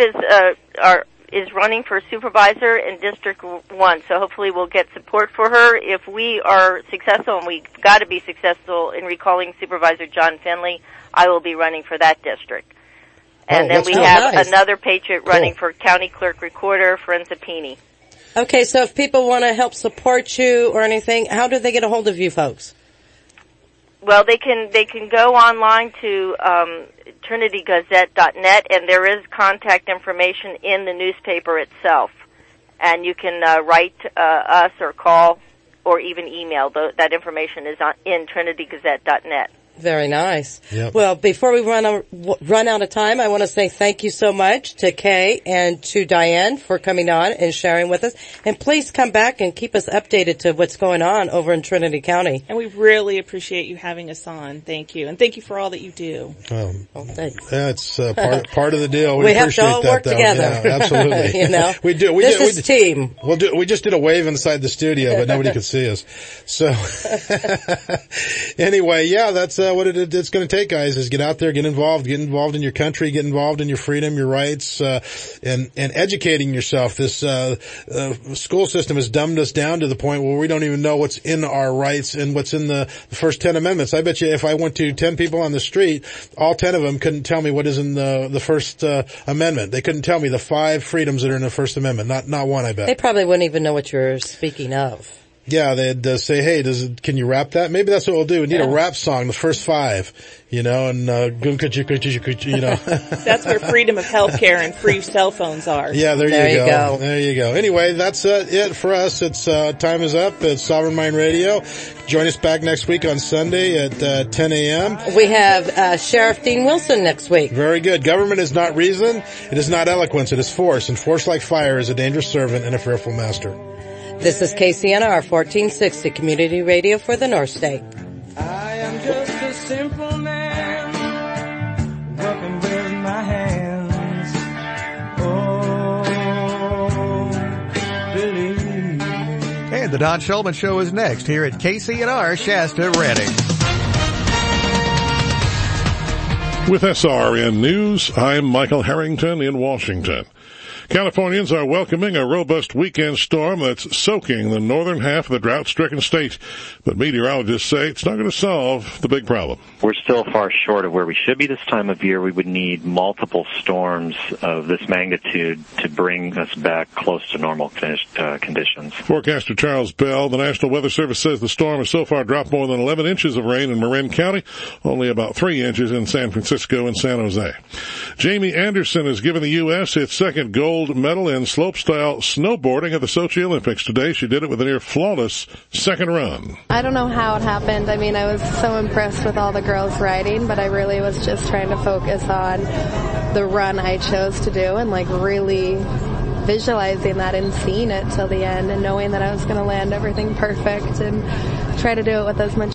is running for supervisor in District 1, so hopefully we'll get support for her. If we are successful, and we've got to be successful in recalling Supervisor John Finley, I will be running for that district. And then we have another patriot running for County Clerk Recorder, Forenza Pini. Okay, so if people want to help support you or anything, how do they get a hold of you folks? Well, they can go online to TrinityGazette.net, and there is contact information in the newspaper itself. And you can write us or call or even email. That information is in TrinityGazette.net. Very nice. Yep. Well, before we run out of time, I want to say thank you so much to Kay and to Diane for coming on and sharing with us. And please come back and keep us updated to what's going on over in Trinity County. And we really appreciate you having us on. Thank you. And thank you for all that you do. Thanks. Yeah, it's part of the deal. We have appreciate to all work that, together. Yeah, absolutely. We do. This is team. We just did a wave inside the studio, but nobody could see us. So anyway, yeah, that's what it's going to take, guys, is get out there, get involved in your country, get involved in your freedom, your rights, and educating yourself. This school system has dumbed us down to the point where we don't even know what's in our rights and what's in the first 10 amendments. I bet you if I went to 10 people on the street, all 10 of them couldn't tell me what is in the first amendment. They couldn't tell me the 5 freedoms that are in the first amendment. Not one, I bet. They probably wouldn't even know what you're speaking of. Yeah, they'd say, hey, can you rap that? Maybe that's what we'll do. We need a rap song, the first 5, and That's where freedom of healthcare and free cell phones are. Yeah, there you go. There you go. Anyway, that's it for us. It's time is up. It's Sovereign Mind Radio. Join us back next week on Sunday at 10 a.m. We have Sheriff Dean Wilson next week. Very good. Government is not reason. It is not eloquence. It is force. And force like fire is a dangerous servant and a fearful master. This is KCNR 1460 Community Radio for the North State. I am just a simple man. And the Don Shulman Show is next here at KCNR Shasta Redding. With SRN News, I'm Michael Harrington in Washington. Californians are welcoming a robust weekend storm that's soaking the northern half of the drought-stricken state. But meteorologists say it's not going to solve the big problem. We're still far short of where we should be this time of year. We would need multiple storms of this magnitude to bring us back close to normal conditions. Forecaster Charles Bell, the National Weather Service, says the storm has so far dropped more than 11 inches of rain in Marin County, only about 3 inches in San Francisco and San Jose. Jamie Anderson has given the U.S. its second gold medal in slopestyle snowboarding at the Sochi Olympics today. She did it with a near flawless second run. I don't know how it happened. I mean, I was so impressed with all the girls riding, but I really was just trying to focus on the run I chose to do and really visualizing that and seeing it till the end and knowing that I was going to land everything perfect and try to do it with as much